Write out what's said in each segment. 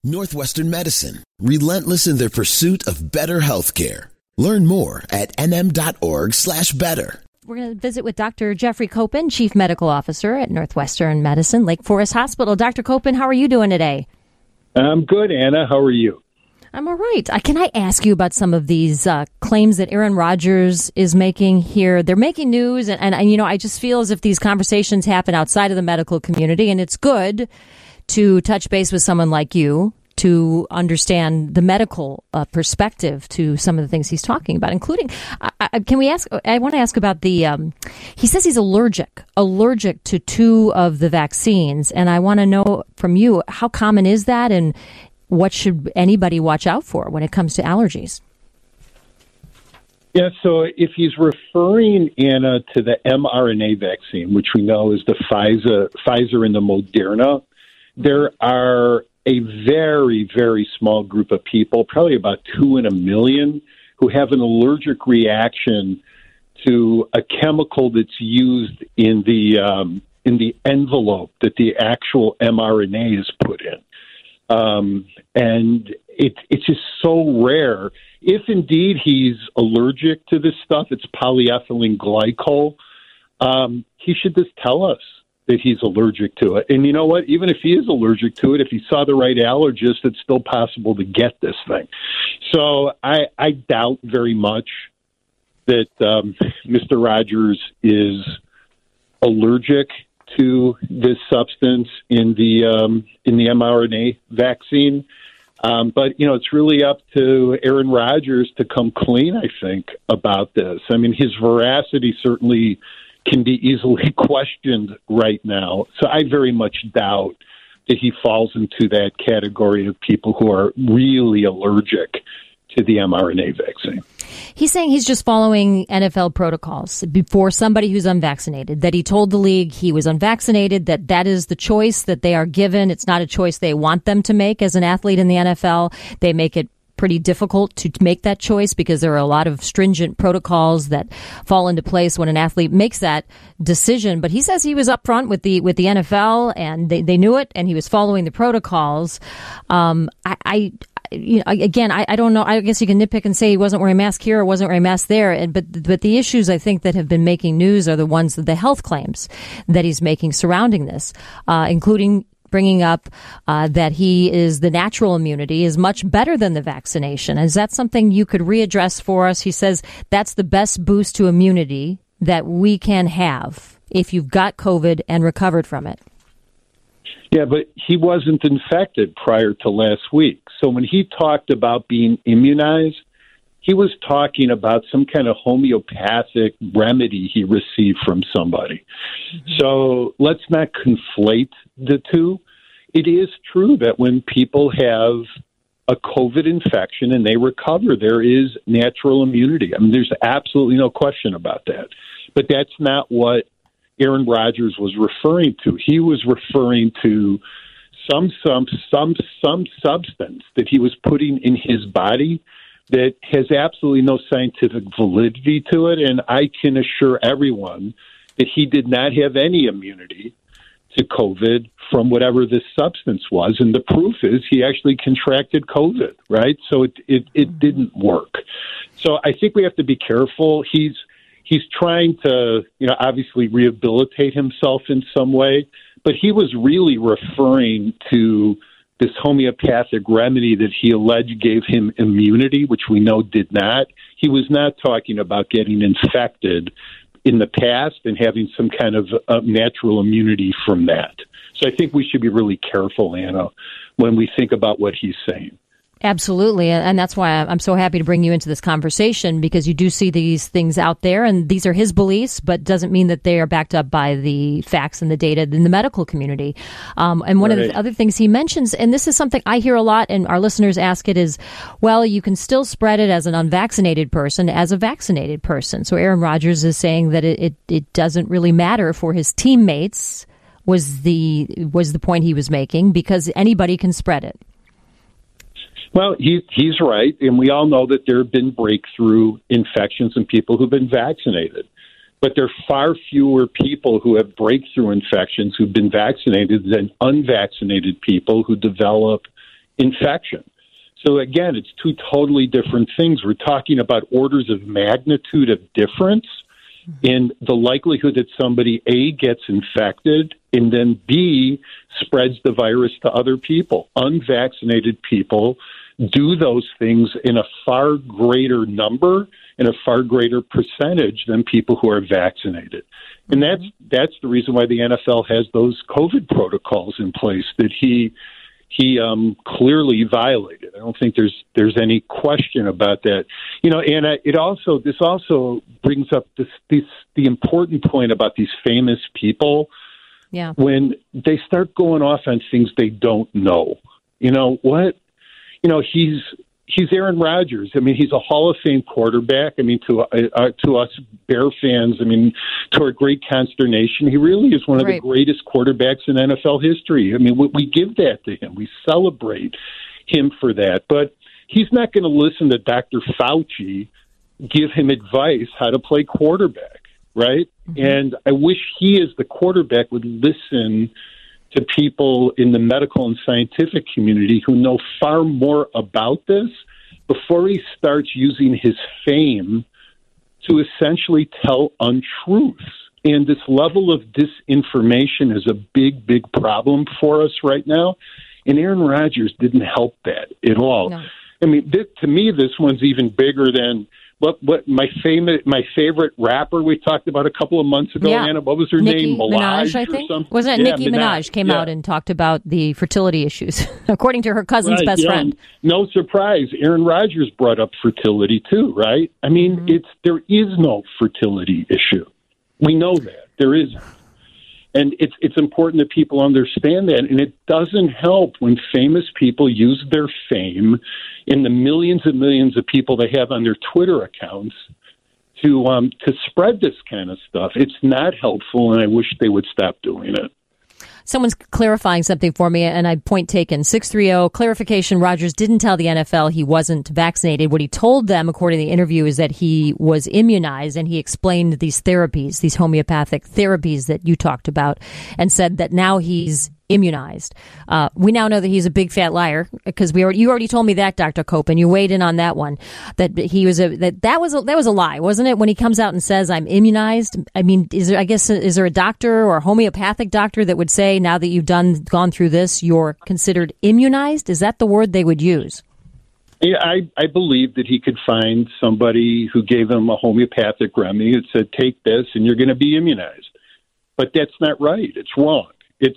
Northwestern Medicine, relentless in their pursuit of better healthcare. Learn more at nm.org/better. We're going to visit with Dr. Jeffrey Copen, Chief Medical Officer at Northwestern Medicine, Lake Forest Hospital. Dr. Copen, how are you doing today? I'm good, Anna. How are you? I'm all right. Can I ask you about some of these claims that Aaron Rodgers is making here? They're making news, and I just feel as if these conversations happen outside of the medical community, and it's good to touch base with someone like you to understand the medical perspective to some of the things he's talking about, including, I want to ask about he says he's allergic to 2 of the vaccines. And I want to know from you, how common is that? And what should anybody watch out for when it comes to allergies? Yeah, so if he's referring, Anna, to the mRNA vaccine, which we know is the Pfizer and the Moderna, there are a very, very small group of people, probably about 2 in a million, who have an allergic reaction to a chemical that's used in the envelope that the actual mRNA is put in. And it's just so rare. If indeed he's allergic to this stuff, it's polyethylene glycol, he should just tell us that he's allergic to it. And you know what? Even if he is allergic to it, if he saw the right allergist, it's still possible to get this thing. So I doubt very much that Mr. Rodgers is allergic to this substance in the mRNA vaccine. But, it's really up to Aaron Rodgers to come clean, I think, about this. I mean, his veracity certainly can be easily questioned right now. So I very much doubt that he falls into that category of people who are really allergic to the mRNA vaccine. He's saying he's just following NFL protocols before somebody who's unvaccinated, that he told the league he was unvaccinated, that is the choice that they are given. It's not a choice they want them to make as an athlete in the NFL. They make it pretty difficult to make that choice because there are a lot of stringent protocols that fall into place when an athlete makes that decision. But he says he was upfront with the NFL and they knew it and he was following the protocols. I don't know. I guess you can nitpick and say he wasn't wearing a mask here or wasn't wearing a mask there. But the issues I think that have been making news are the ones, the health claims that he's making surrounding this, including bringing up that the natural immunity is much better than the vaccination. Is that something you could readdress for us? He says that's the best boost to immunity that we can have if you've got COVID and recovered from it. Yeah, but he wasn't infected prior to last week. So when he talked about being immunized, he was talking about some kind of homeopathic remedy he received from somebody. Mm-hmm. So let's not conflate the two. It is true that when people have a COVID infection and they recover, there is natural immunity. I mean, there's absolutely no question about that. But that's not what Aaron Rodgers was referring to. He was referring to some substance that he was putting in his body that has absolutely no scientific validity to it. And I can assure everyone that he did not have any immunity to COVID from whatever this substance was. And the proof is he actually contracted COVID, right? So it didn't work. So I think we have to be careful. He's trying to, obviously rehabilitate himself in some way, but he was really referring to this homeopathic remedy that he alleged gave him immunity, which we know did not. He was not talking about getting infected in the past and having some kind of natural immunity from that. So I think we should be really careful, Anna, when we think about what he's saying. Absolutely. And that's why I'm so happy to bring you into this conversation, because you do see these things out there and these are his beliefs, but doesn't mean that they are backed up by the facts and the data in the medical community. And one of the other things he mentions, and this is something I hear a lot and our listeners ask it, is, well, you can still spread it as an unvaccinated person as a vaccinated person. So Aaron Rodgers is saying that it doesn't really matter for his teammates was the point he was making, because anybody can spread it. Well, he's right, and we all know that there have been breakthrough infections in people who've been vaccinated. But there are far fewer people who have breakthrough infections who've been vaccinated than unvaccinated people who develop infection. So again, it's two totally different things. We're talking about orders of magnitude of difference in the likelihood that somebody, A, gets infected, and then B, spreads the virus to other people. Unvaccinated people do those things in a far greater number, in a far greater percentage than people who are vaccinated. And that's the reason why the NFL has those COVID protocols in place that he clearly violated. I don't think there's any question about that. You know, and this also brings up the important point about these famous people. Yeah. When they start going off on things they don't know. You know what? You know, he's Aaron Rodgers. I mean, he's a Hall of Fame quarterback. I mean, to us Bear fans, I mean, to our great consternation, he really is one of the greatest quarterbacks in NFL history. I mean, we give that to him. We celebrate him for that. But he's not going to listen to Dr. Fauci give him advice how to play quarterback, right? Mm-hmm. And I wish he, as the quarterback, would listen to people in the medical and scientific community who know far more about this before he starts using his fame to essentially tell untruths. And this level of disinformation is a big, big problem for us right now. And Aaron Rodgers didn't help that at all. No. I mean, to me, this one's even bigger than what my favorite rapper we talked about a couple of months ago, Anna. What was her name? Minaj, I think. Wasn't it Nicki Minaj came out and talked about the fertility issues, according to her cousin's best friend. No surprise. Aaron Rodgers brought up fertility too, right? I mean, there is no fertility issue. We know that. There isn't. And it's important that people understand that. And it doesn't help when famous people use their fame in the millions and millions of people they have on their Twitter accounts to spread this kind of stuff. It's not helpful, and I wish they would stop doing it. Someone's clarifying something for me, and I point taken. 630, clarification, Rodgers didn't tell the NFL he wasn't vaccinated. What he told them, according to the interview, is that he was immunized, and he explained these therapies, these homeopathic therapies that you talked about, and said that now he's immunized. We now know that he's a big fat liar because you already told me that, Dr. Copen. You weighed in on that one, that he was that was a lie, wasn't it? When he comes out and says I'm immunized, I mean, is there a doctor or a homeopathic doctor that would say now that you've gone through this, you're considered immunized? Is that the word they would use? Yeah, I believe that he could find somebody who gave him a homeopathic remedy that said, take this and you're going to be immunized. But that's not right. It's wrong.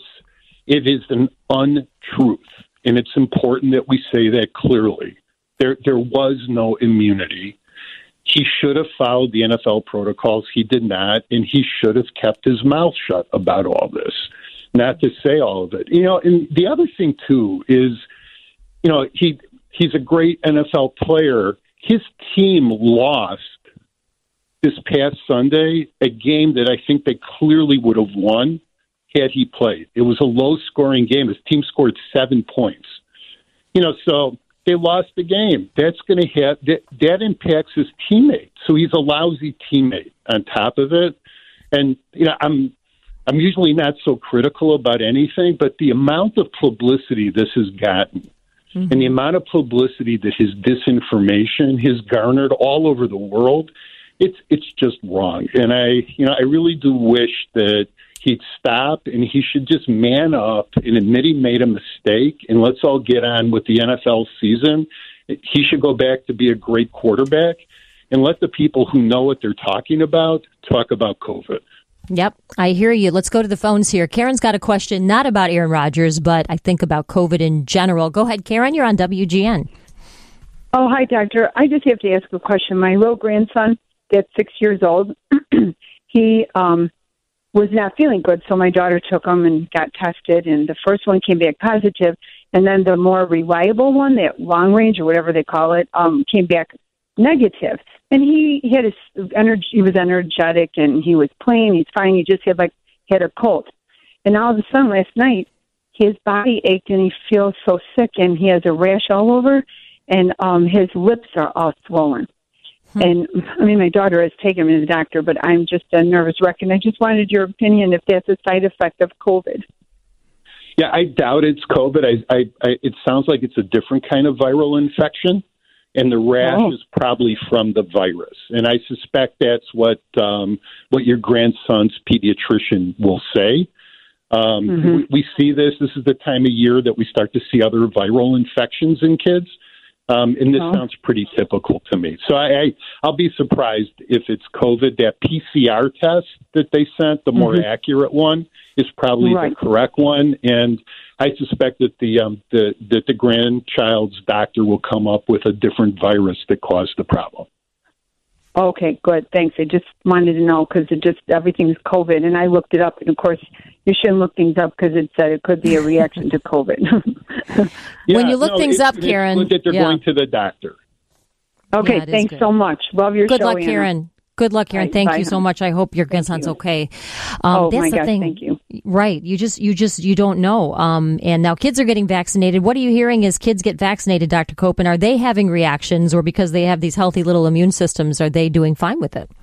It is an untruth, and it's important that we say that clearly. There was no immunity. He should have followed the NFL protocols. He did not, and he should have kept his mouth shut about all this, not to say all of it. You know, and the other thing, too, is, you know, he's a great NFL player. His team lost this past Sunday a game that I think they clearly would have won had he played. It was a low-scoring game. His team scored 7 points. You know, so they lost the game. That's going to have that impacts his teammate. So he's a lousy teammate on top of it. And you know, I'm usually not so critical about anything, but the amount of publicity this has gotten, and the amount of publicity that his disinformation has garnered all over the world, it's just wrong. And I really do wish that he'd stop, and he should just man up and admit he made a mistake, and let's all get on with the NFL season. He should go back to be a great quarterback and let the people who know what they're talking about talk about COVID. Yep, I hear you. Let's go to the phones here. Karen's got a question, not about Aaron Rodgers, but I think about COVID in general. Go ahead, Karen. You're on WGN. Oh, hi, doctor. I just have to ask a question. My little grandson, that's 6 years old, he was not feeling good, so my daughter took him and got tested, and the first one came back positive, and then the more reliable one, that long range or whatever they call it, came back negative. And he had his energy; he was energetic, and he was playing. He's fine. He just had a cold, and all of a sudden last night, his body ached, and he feels so sick, and he has a rash all over, and his lips are all swollen. And, I mean, my daughter has taken him to the doctor, but I'm just a nervous wreck, and I just wanted your opinion if that's a side effect of COVID. Yeah, I doubt it's COVID. It sounds like it's a different kind of viral infection, and the rash is probably from the virus. And I suspect that's what your grandson's pediatrician will say. We see this. This is the time of year that we start to see other viral infections in kids. And this sounds pretty typical to me. So I'll be surprised if it's COVID. That PCR test that they sent, the more accurate one, is probably the correct one. And I suspect that the grandchild's doctor will come up with a different virus that caused the problem. Okay, good. Thanks. I just wanted to know because everything's COVID, and I looked it up. And of course, you shouldn't look things up because it said it could be a reaction to COVID. When you look things up, Karen, it's good that they're going to the doctor. Okay, thanks so much. Love your show. Good luck, Karen. Good luck, Karen. Thank you so much. I hope your grandson's okay. Oh that's my the gosh, thing. thank you. Right. You don't know. And now kids are getting vaccinated. What are you hearing as kids get vaccinated, Dr. Copen? Are they having reactions, or because they have these healthy little immune systems, are they doing fine with it?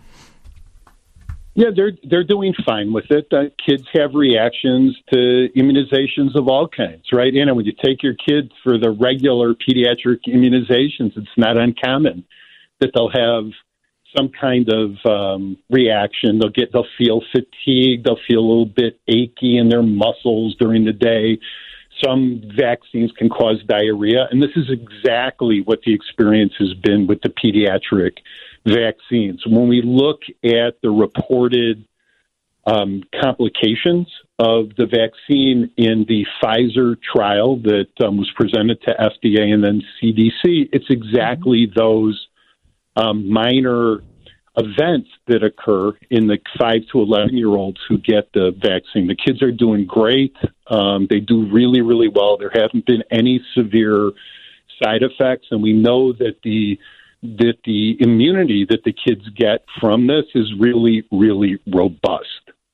Yeah, they're doing fine with it. Kids have reactions to immunizations of all kinds, right? Anna, when you take your kid for the regular pediatric immunizations, it's not uncommon that they'll have some kind of reaction. They'll feel fatigue. They'll feel a little bit achy in their muscles during the day. Some vaccines can cause diarrhea, and this is exactly what the experience has been with the pediatric vaccines. When we look at the reported complications of the vaccine in the Pfizer trial that was presented to FDA and then CDC, it's exactly those minor events that occur in the 5 to 11-year-olds who get the vaccine. The kids are doing great. They do really, really well. There haven't been any severe side effects, and we know that the immunity that the kids get from this is really, really robust.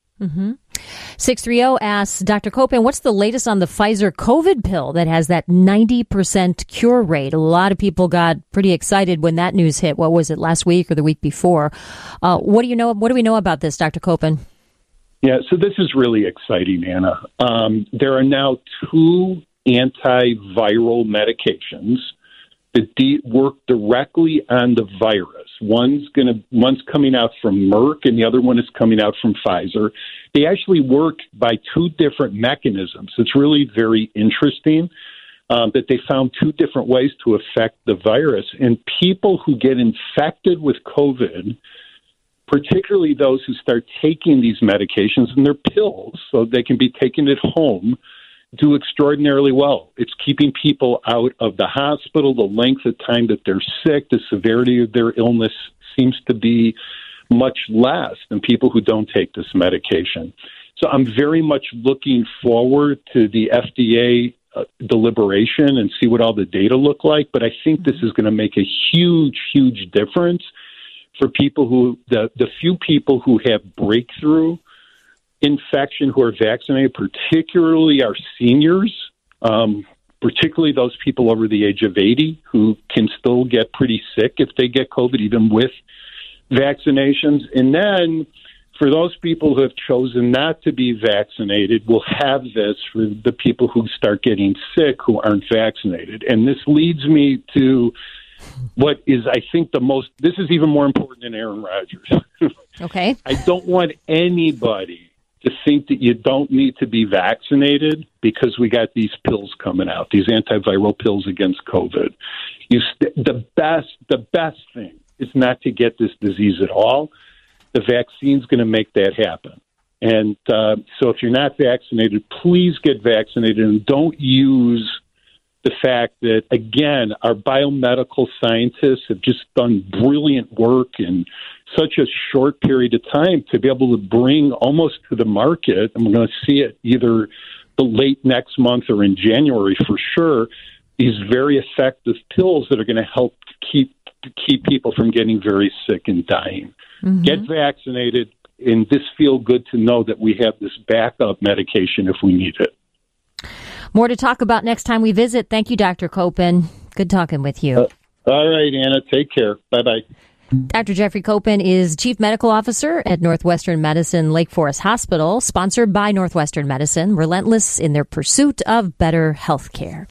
630 asks, Dr. Copen, what's the latest on the Pfizer COVID pill that has that 90% cure rate? A lot of people got pretty excited when that news hit. What was it, last week or the week before? What do we know about this, Dr. Copen? Yeah, so this is really exciting, Anna. There are now 2 antiviral medications that work directly on the virus. One's coming out from Merck, and the other one is coming out from Pfizer. They actually work by 2 different mechanisms. It's really very interesting that they found 2 different ways to affect the virus. And people who get infected with COVID, particularly those who start taking these medications, and they're pills, so they can be taken at home, do extraordinarily well. It's keeping people out of the hospital. The length of time that they're sick, the severity of their illness seems to be much less than people who don't take this medication. So I'm very much looking forward to the FDA deliberation and see what all the data look like. But I think this is going to make a huge, huge difference for people the few people who have breakthrough infection who are vaccinated, particularly our seniors, particularly those people over the age of 80 who can still get pretty sick if they get COVID, even with vaccinations. And then for those people who have chosen not to be vaccinated, we'll have this for the people who start getting sick who aren't vaccinated. And this leads me to what is, I think, this is even more important than Aaron Rodgers. Okay. I don't want anybody to think that you don't need to be vaccinated because we got these pills coming out, these antiviral pills against COVID. The best thing is not to get this disease at all. The vaccine's going to make that happen. And so if you're not vaccinated, please get vaccinated and don't use the fact that, again, our biomedical scientists have just done brilliant work in such a short period of time to be able to bring almost to the market, and we're going to see it either the late next month or in January for sure, these very effective pills that are going to help keep people from getting very sick and dying. Get vaccinated, and this feel good to know that we have this backup medication if we need it. More to talk about next time we visit. Thank you, Dr. Copen. Good talking with you. All right, Anna. Take care. Bye-bye. Dr. Jeffrey Copen is Chief Medical Officer at Northwestern Medicine Lake Forest Hospital, sponsored by Northwestern Medicine, relentless in their pursuit of better health care.